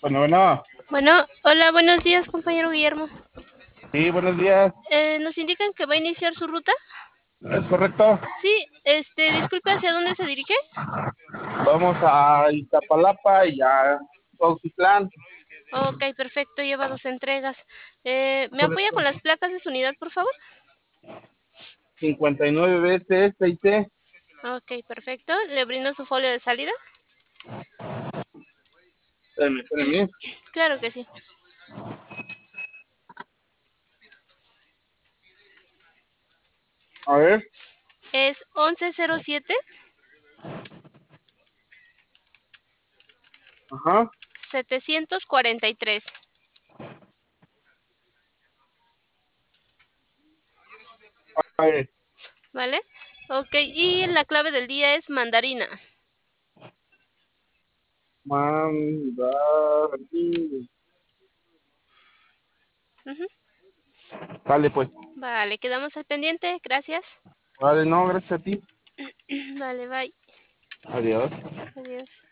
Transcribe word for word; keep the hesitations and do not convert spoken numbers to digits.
Bueno, bueno, Bueno, hola, buenos días, compañero Guillermo. sí, buenos días. Eh, nos indican que va a iniciar su ruta. ¿Es correcto? Sí, este, disculpe, ¿hacia dónde se dirige? Vamos a Iztapalapa y a Cuautitlán. Ok, perfecto, lleva dos entregas. Eh, ¿me apoya con Correcto. las placas de su unidad, por favor? cincuenta y nueve B C seis C. Ok, perfecto. ¿Le brindo su folio de salida? Espérame, espérame. Claro que sí. A ver. Es once cero siete Ajá. setecientos cuarenta y tres. A ver. ¿Vale? Ok, y la clave del día es mandarina. Mandarina. Ujú. Vale, pues. Vale, quedamos al pendiente. Gracias. Vale, no, gracias a ti. Vale, bye. Adiós. Adiós.